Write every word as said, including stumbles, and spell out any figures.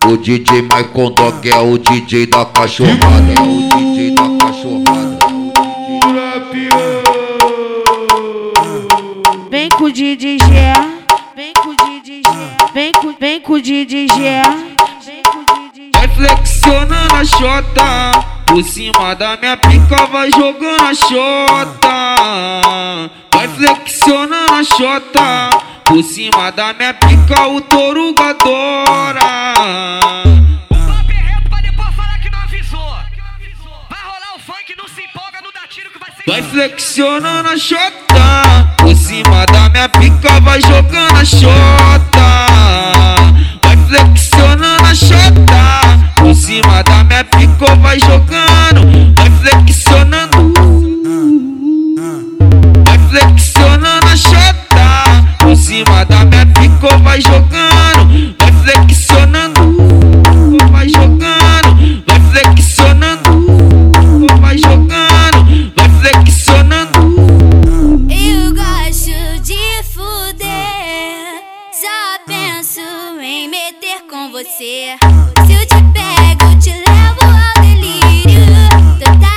O D J Michael Dog é o D J da cachorrada, é o D J da cachorrada. Vem com o D J G, vem com o D J G, vem com, vem com o D J G, vem com o D J G. Vai flexionando a xota, por cima da minha pica vai jogando a xota. Vai flexionando a xota, por cima da minha pica o touro adora. O papo é reto pra depois falar que não avisou. Vai rolar o funk, não se empolga, não dá tiro que vai ser. Vai flexionando a xota, por cima da minha pica vai jogando a xota. Vai flexionando a xota, por cima da minha pica vai jogando. Vai flexionando, vai flexionando a xota, por cima da minha pica vai jogando. Vai flexionando, vai jogando. Vai flexionando, vai jogando. Vai flexionando. Eu gosto de fuder, só penso em meter com você. Se eu te pego, te levo ao delírio total.